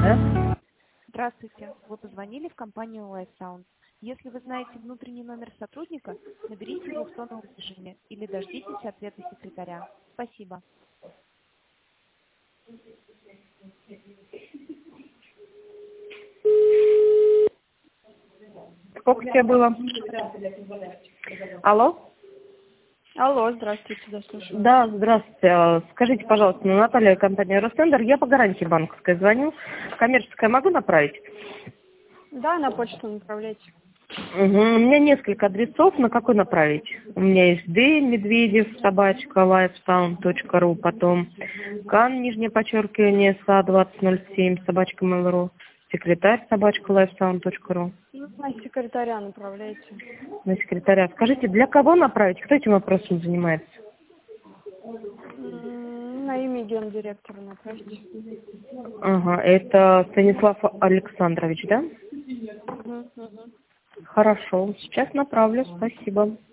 Да? Здравствуйте. Вы позвонили в компанию LifeSound. Если вы знаете внутренний номер сотрудника, наберите его в тоновом режиме или дождитесь ответа секретаря. Спасибо. Сколько тебе было? Алло? Алло, здравствуйте, да, слушаю. Да, здравствуйте. Скажите, пожалуйста, Наталья, компания Ростендер, я по гарантии банковской звоню. Коммерческая могу направить? Да, на почту направляйте. Угу. У меня несколько адресов, на какой направить? У меня есть Д, Медведев, собачка, lifesound.ru, потом Кан, нижнее подчеркивание, СА 2007, собачка Mail.ru, секретарь, собачка, lifesound.ru. Ну, на секретаря направляйте. На секретаря. Скажите, для кого направить? Кто этим вопросом занимается? На имя гендиректора направьте. Ага, это Станислав Александрович, да? Угу. Хорошо, сейчас направлю, спасибо.